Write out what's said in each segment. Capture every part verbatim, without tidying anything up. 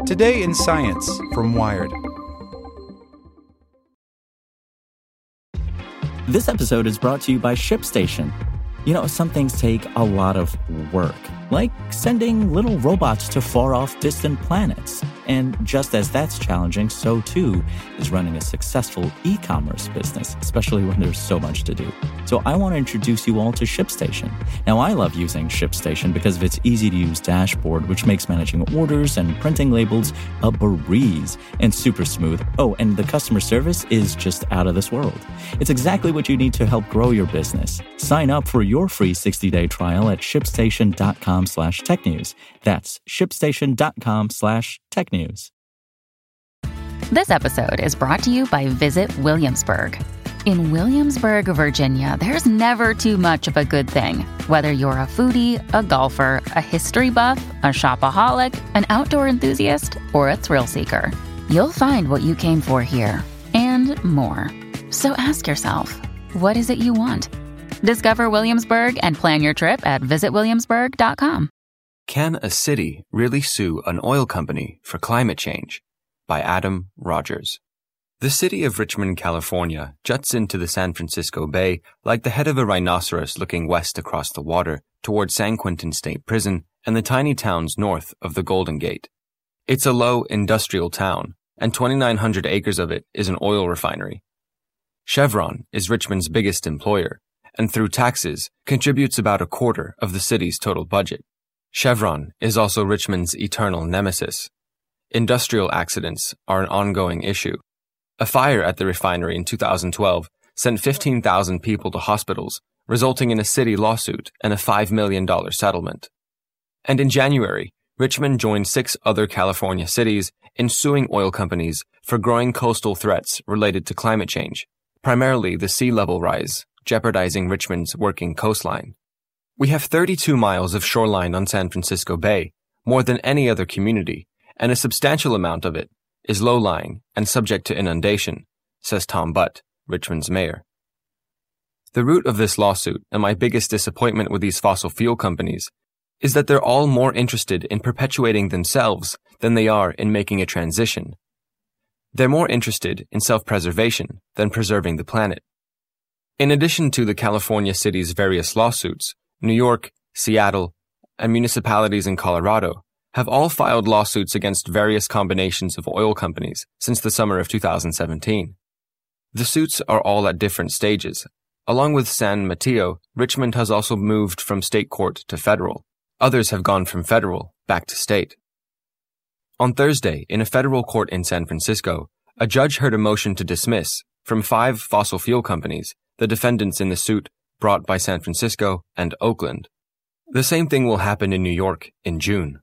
Today in Science from Wired. This episode is brought to you by ShipStation. You know, some things take a lot of work, like sending little robots to far-off distant planets. And just as that's challenging, so too is running a successful e-commerce business, especially when there's so much to do. So I want to introduce you all to ShipStation. Now, I love using ShipStation because of its easy-to-use dashboard, which makes managing orders and printing labels a breeze and super smooth. Oh, and the customer service is just out of this world. It's exactly what you need to help grow your business. Sign up for your free sixty-day trial at shipstation.com slash technews. That's shipstation.com slash technews. This episode is brought to you by Visit Williamsburg. In Williamsburg, Virginia, there's never too much of a good thing. Whether you're a foodie, a golfer, a history buff, a shopaholic, an outdoor enthusiast, or a thrill seeker, you'll find what you came for here and more. So ask yourself, what is it you want? Discover Williamsburg and plan your trip at visit williamsburg dot com. Can a city really sue an oil company for climate change? By Adam Rogers. The city of Richmond, California, juts into the San Francisco Bay like the head of a rhinoceros looking west across the water toward San Quentin State Prison and the tiny towns north of the Golden Gate. It's a low industrial town, and twenty-nine hundred acres of it is an oil refinery. Chevron is Richmond's biggest employer, and through taxes contributes about a quarter of the city's total budget. Chevron is also Richmond's eternal nemesis. Industrial accidents are an ongoing issue. A fire at the refinery in two thousand twelve sent fifteen thousand people to hospitals, resulting in a city lawsuit and a five million dollars settlement. And in January, Richmond joined six other California cities in suing oil companies for growing coastal threats related to climate change, primarily the sea level rise, jeopardizing Richmond's working coastline. We have thirty-two miles of shoreline on San Francisco Bay, more than any other community, and a substantial amount of it is low-lying and subject to inundation, says Tom Butt, Richmond's mayor. The root of this lawsuit, and my biggest disappointment with these fossil fuel companies, is that they're all more interested in perpetuating themselves than they are in making a transition. They're more interested in self-preservation than preserving the planet. In addition to the California city's various lawsuits, New York, Seattle, and municipalities in Colorado have all filed lawsuits against various combinations of oil companies since the summer of two thousand seventeen. The suits are all at different stages. Along with San Mateo, Richmond has also moved from state court to federal. Others have gone from federal back to state. On Thursday, in a federal court in San Francisco, a judge heard a motion to dismiss, from five fossil fuel companies, the defendants in the suit brought by San Francisco and Oakland. The same thing will happen in New York in June.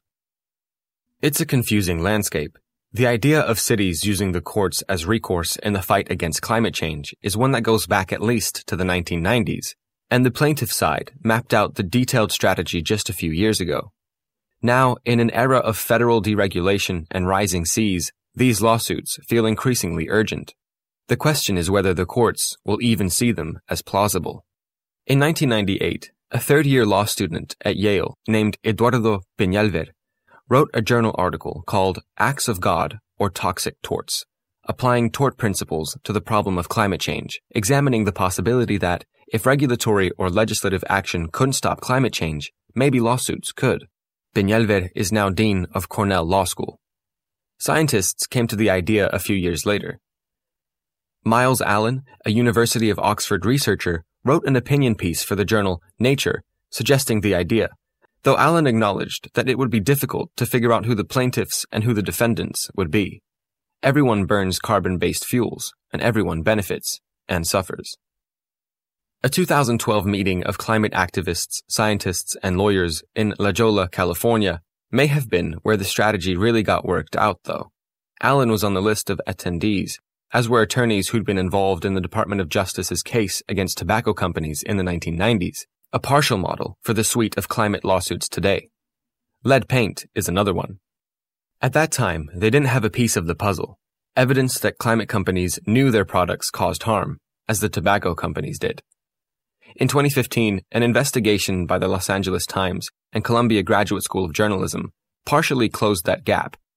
It's a confusing landscape. The idea of cities using the courts as recourse in the fight against climate change is one that goes back at least to the nineteen nineties, and the plaintiff side mapped out the detailed strategy just a few years ago. Now, in an era of federal deregulation and rising seas, these lawsuits feel increasingly urgent. The question is whether the courts will even see them as plausible. In nineteen ninety-eight, a third-year law student at Yale named Eduardo Peñalver wrote a journal article called Acts of God or Toxic Torts, applying tort principles to the problem of climate change, examining the possibility that, if regulatory or legislative action couldn't stop climate change, maybe lawsuits could. Peñalver is now dean of Cornell Law School. Scientists came to the idea a few years later. Miles Allen, a University of Oxford researcher, wrote an opinion piece for the journal Nature, suggesting the idea, though Allen acknowledged that it would be difficult to figure out who the plaintiffs and who the defendants would be. Everyone burns carbon-based fuels, and everyone benefits and suffers. A two thousand twelve meeting of climate activists, scientists, and lawyers in La Jolla, California, may have been where the strategy really got worked out, though. Allen was on the list of attendees, as were attorneys who'd been involved in the Department of Justice's case against tobacco companies in the nineteen nineties, a partial model for the suite of climate lawsuits today. Lead paint is another one. At that time, they didn't have a piece of the puzzle, evidence that climate companies knew their products caused harm, as the tobacco companies did. In twenty fifteen, an investigation by the Los Angeles Times and Columbia Graduate School of Journalism partially closed that gap,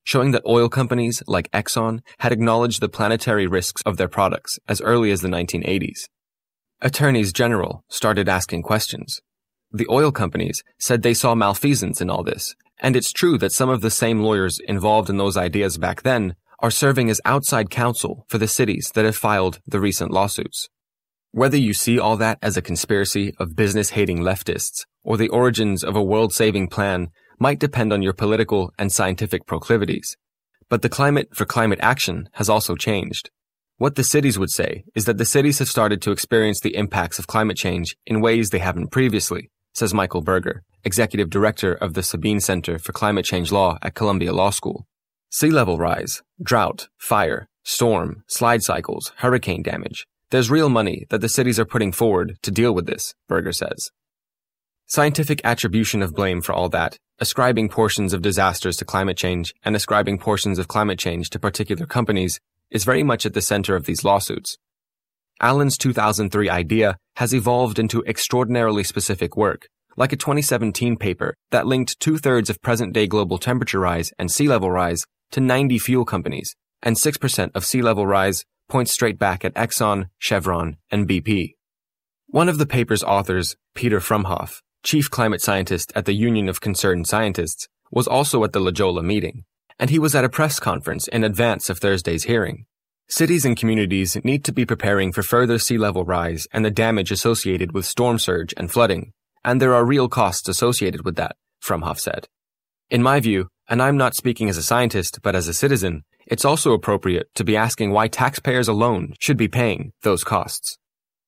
showing that oil companies like Exxon had acknowledged the planetary risks of their products as early as the nineteen eighties. Attorneys general started asking questions. The oil companies said they saw malfeasance in all this, and it's true that some of the same lawyers involved in those ideas back then are serving as outside counsel for the cities that have filed the recent lawsuits. Whether you see all that as a conspiracy of business-hating leftists or the origins of a world-saving plan might depend on your political and scientific proclivities. But the climate for climate action has also changed. What the cities would say is that the cities have started to experience the impacts of climate change in ways they haven't previously, says Michael Berger, executive director of the Sabine Center for Climate Change Law at Columbia Law School. Sea level rise, drought, fire, storm, slide cycles, hurricane damage. There's real money that the cities are putting forward to deal with this, Berger says. Scientific attribution of blame for all that, ascribing portions of disasters to climate change and ascribing portions of climate change to particular companies, is very much at the center of these lawsuits. Allen's two thousand three idea has evolved into extraordinarily specific work, like a twenty seventeen paper that linked two-thirds of present-day global temperature rise and sea level rise to ninety fuel companies, and six percent of sea level rise points straight back at Exxon, Chevron, and B P. One of the paper's authors, Peter Frumhoff, chief climate scientist at the Union of Concerned Scientists, was also at the LaJolla meeting, and he was at a press conference in advance of Thursday's hearing. Cities and communities need to be preparing for further sea level rise and the damage associated with storm surge and flooding, and there are real costs associated with that, Frumhoff said. In my view, and I'm not speaking as a scientist but as a citizen, it's also appropriate to be asking why taxpayers alone should be paying those costs.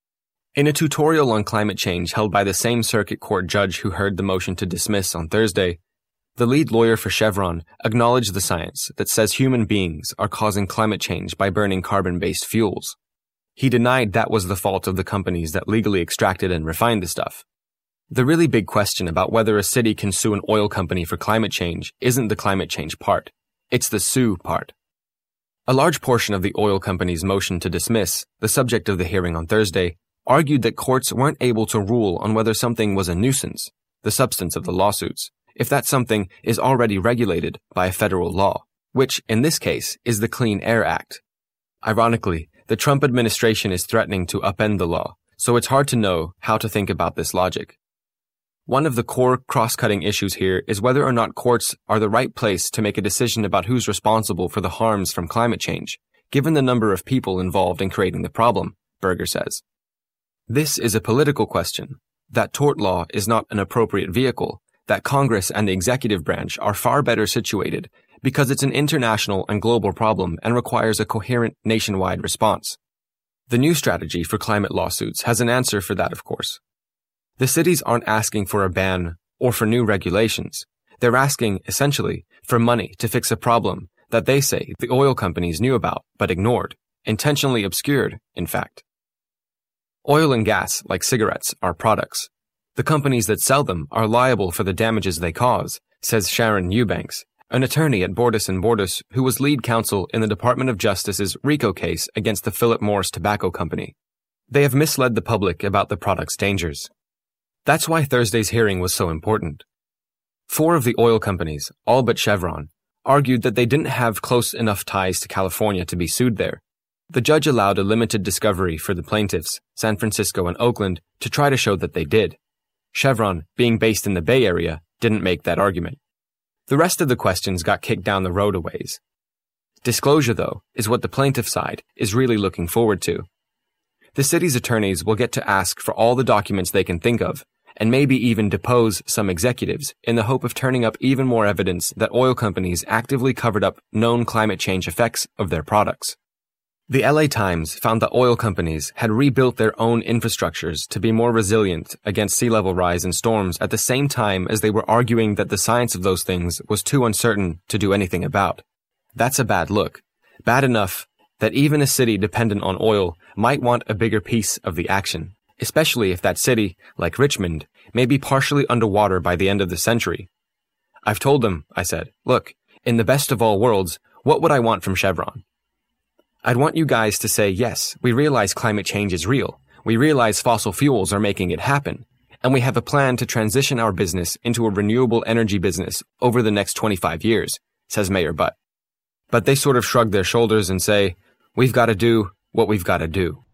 In a tutorial on climate change held by the same circuit court judge who heard the motion to dismiss on Thursday, the lead lawyer for Chevron acknowledged the science that says human beings are causing climate change by burning carbon-based fuels. He denied that was the fault of the companies that legally extracted and refined the stuff. The really big question about whether a city can sue an oil company for climate change isn't the climate change part. It's the sue part. A large portion of the oil company's motion to dismiss, the subject of the hearing on Thursday, argued that courts weren't able to rule on whether something was a nuisance, the substance of the lawsuits, if that something is already regulated by a federal law, which, in this case, is the Clean Air Act. Ironically, the Trump administration is threatening to upend the law, so it's hard to know how to think about this logic. One of the core cross-cutting issues here is whether or not courts are the right place to make a decision about who's responsible for the harms from climate change, given the number of people involved in creating the problem, Berger says. This is a political question, that tort law is not an appropriate vehicle, that Congress and the executive branch are far better situated because it's an international and global problem and requires a coherent nationwide response. The new strategy for climate lawsuits has an answer for that, of course. The cities aren't asking for a ban or for new regulations. They're asking, essentially, for money to fix a problem that they say the oil companies knew about but ignored, intentionally obscured, in fact. Oil and gas, like cigarettes, are products. The companies that sell them are liable for the damages they cause, says Sharon Eubanks, an attorney at Bordus and Bordus who was lead counsel in the Department of Justice's RICO case against the Philip Morris Tobacco Company. They have misled the public about the product's dangers. That's why Thursday's hearing was so important. Four of the oil companies, all but Chevron, argued that they didn't have close enough ties to California to be sued there. The judge allowed a limited discovery for the plaintiffs, San Francisco and Oakland, to try to show that they did. Chevron, being based in the Bay Area, didn't make that argument. The rest of the questions got kicked down the road a ways. Disclosure, though, is what the plaintiff side is really looking forward to. The city's attorneys will get to ask for all the documents they can think of, and maybe even depose some executives in the hope of turning up even more evidence that oil companies actively covered up known climate change effects of their products. The L A Times found that oil companies had rebuilt their own infrastructures to be more resilient against sea level rise and storms at the same time as they were arguing that the science of those things was too uncertain to do anything about. That's a bad look. Bad enough that even a city dependent on oil might want a bigger piece of the action, especially if that city, like Richmond, may be partially underwater by the end of the century. I've told them, I said, look, in the best of all worlds, what would I want from Chevron? I'd want you guys to say, yes, we realize climate change is real. We realize fossil fuels are making it happen. And we have a plan to transition our business into a renewable energy business over the next twenty-five years, says Mayor Butt. But they sort of shrug their shoulders and say, we've got to do what we've got to do.